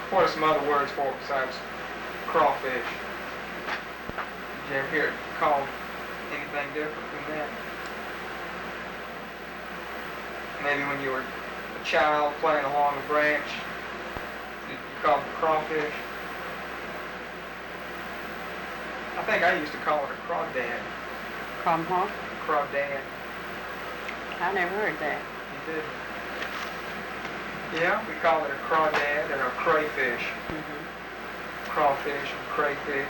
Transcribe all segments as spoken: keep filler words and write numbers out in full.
What are some other words for it besides crawfish? Did you ever hear it called anything different than that? Maybe when you were a child playing along a branch, you called it crawfish. I think I used to call it a crawdad. From what? Crawdad. I never heard that. You did? Yeah, we call it a crawdad or a crayfish. Mm-hmm. Crawfish and crayfish.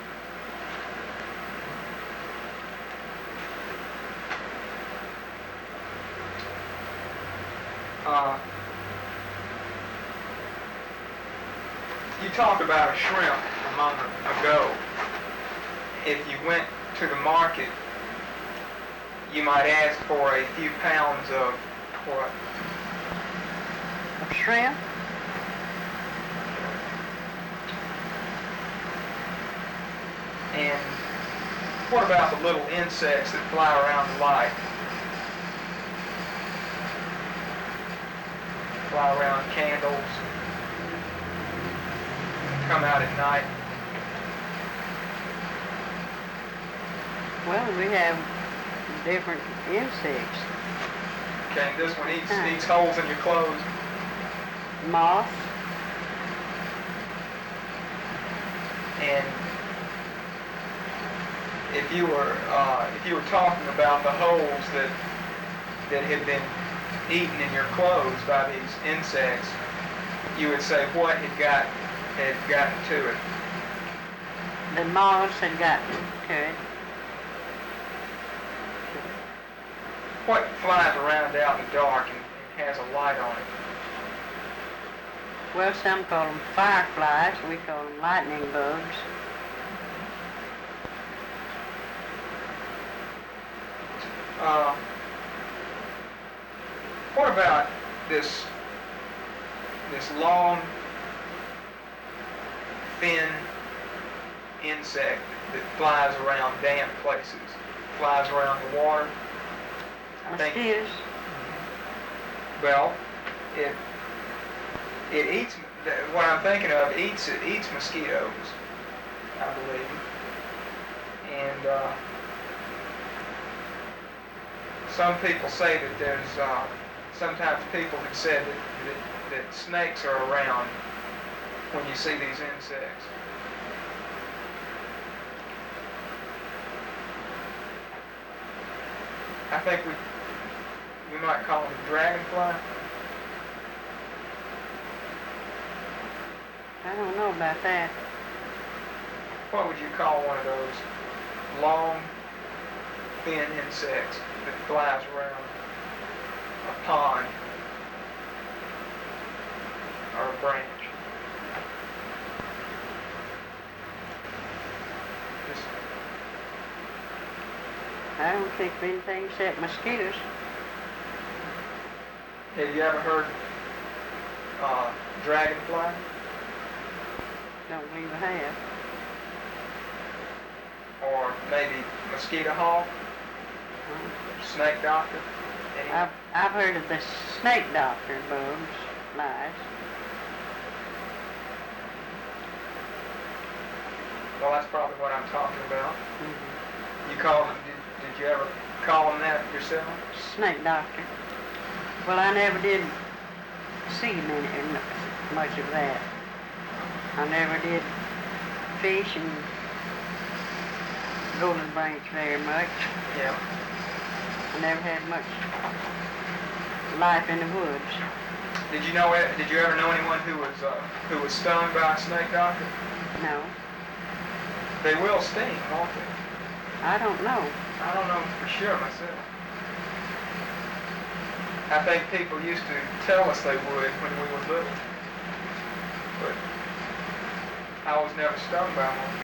Uh, you talked about a shrimp a moment ago. If you went to the market, you might ask for a few pounds of what? Of shrimp? And what about the little insects that fly around the light? Fly around candles, come out at night. Well, we have different insects. Okay, and this one eats, Huh. eats holes in your clothes. Moth. And if you were uh, if you were talking about the holes that that had been eaten in your clothes by these insects, you would say what had got had gotten to it. The moths had gotten to it. What flies around out in the dark and, and has a light on it? Well, some call them fireflies. We call them lightning bugs. Uh, what about this this long, thin insect that flies around damp places, flies around the water? I think- Mosquitoes. Well, it it eats. What I'm thinking of eats it eats mosquitoes, I believe, and uh, some people say that there's uh, sometimes people have said that, that that snakes are around when you see these insects. I think we we might call them a dragonfly. I don't know about that. What would you call one of those long, thin insects that flies around a pond or a branch? Just, I don't think of anything except mosquitoes. have you ever heard uh, dragonfly? Don't believe I have. Or maybe mosquito hawk? Snake doctor? Any? I've, I've heard of the snake doctor bugs, flies. Well, that's probably what I'm talking about. Mm-hmm. You call them, did, did you ever call them that yourself? Snake doctor. Well, I never did see many, much of that. I never did fish and Golden Branch very much. Yeah. I never had much life in the woods. Did you know it? Did you ever know anyone who was uh, who was stung by a snake doctor? No, They will sting, won't they? I don't know. I don't know for sure myself. I think people used to tell us they would when we were little, but I was never stung by one.